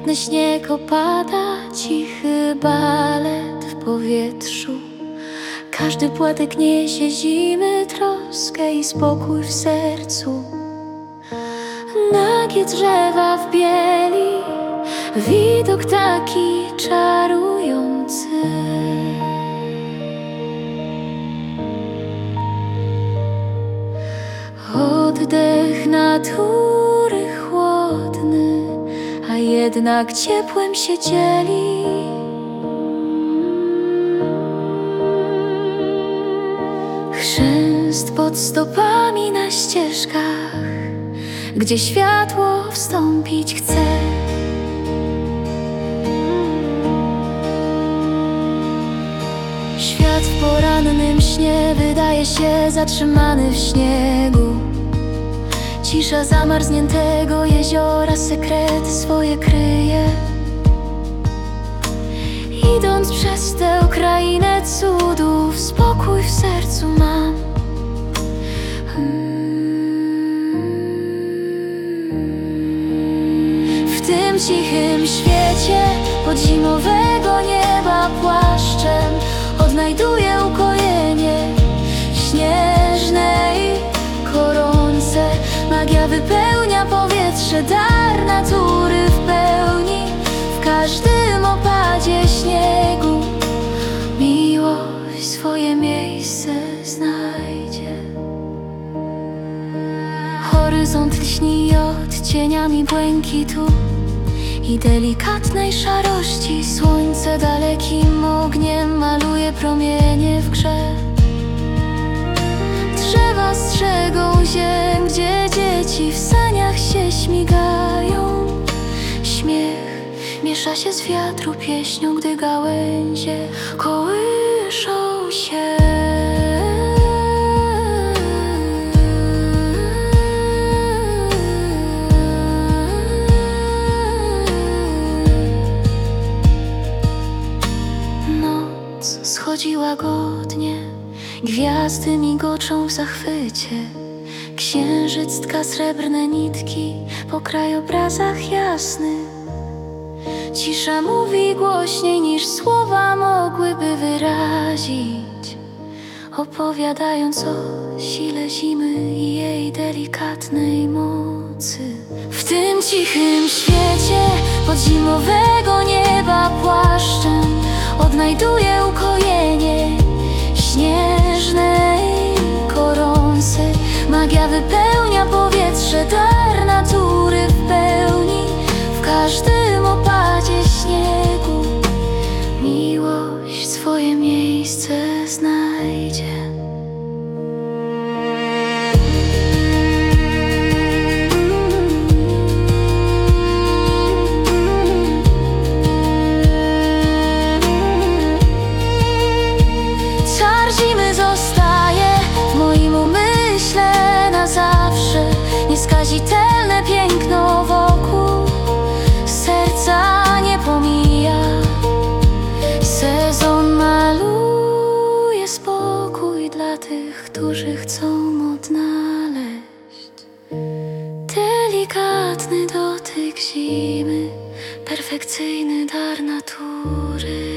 Delikatny śnieg opada, cichy balet w powietrzu. Każdy płatek niesie zimy, troskę i spokój w sercu. Nagie drzewa w bieli, widok taki czarujący. Oddech natury chłodny, a jednak ciepłem się dzieli. Chrzęst pod stopami na ścieżkach, gdzie światło wstąpić chce. Świat w porannym śnie wydaje się zatrzymany w śniegu. Cisza zamarzniętego jeziora sekrety swoje kryje. Idąc przez tę krainę cudów, spokój w sercu mam. W tym cichym świecie pod zimowego nieba płaszczem odnajduję ukojenie w śnieżnej koronce. Magia wypełnia powietrze, dar natury w pełni. W każdym opadzie śniegu miłość swoje miejsce znajdzie. Horyzont lśni odcieniami błękitu i delikatnej szarości. Słońce dalekim ogniem maluje promienie w grze. Drzewa strzegą ziem, gdzie dzieci w saniach się śmigają. Śmiech miesza się z wiatru pieśnią, gdy gałęzie kołyszą się. Noc schodzi łagodnie, gwiazdy migoczą w zachwycie. Księżyc tka srebrne nitki po krajobrazach jasnych. Cisza mówi głośniej niż słowa mogłyby wyrazić, opowiadając o sile zimy i jej delikatnej mocy. W tym cichym świecie pod zimowego nieba płaszczem odnajduję ukojenie w śnieżnej koronce. Magia wypełnia powietrze, dar natury w pełni. W każdym opadzie śniegu miłość swoje miejsce znajdzie. Czar zimy zostaje w moim umyśle na zawsze. Nieskazitelne piękno wokół serca nie pomija. Sezon maluje spokój dla tych, którzy chcą odnaleźć delikatny dotyk zimy, perfekcyjny dar natury.